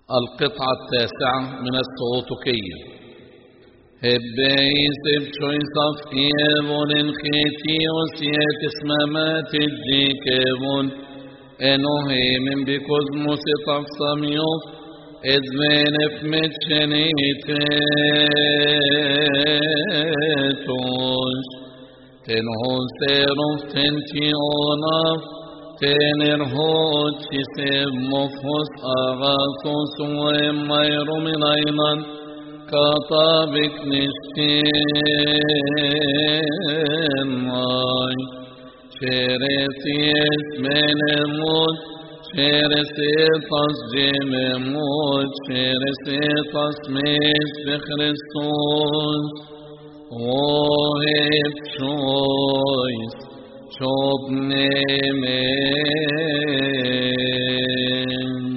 القطعة 9 من السغوطكية. هبيس بشوي صفيبون انخيتي وسيت اسمامات الجيكبون انوهي من بكزموس تفصميوف ادمين فمتشنيتوش تنهون سيروف تنتي اوناف تنرهوت شسيب مفهوس اغاثوس وميرو من ايضا كطابق نشتين ماي شرسيس من الموت شرسيطس جيم موت شرسيطس ميس بخريستوس وهب شويس شوب نيمين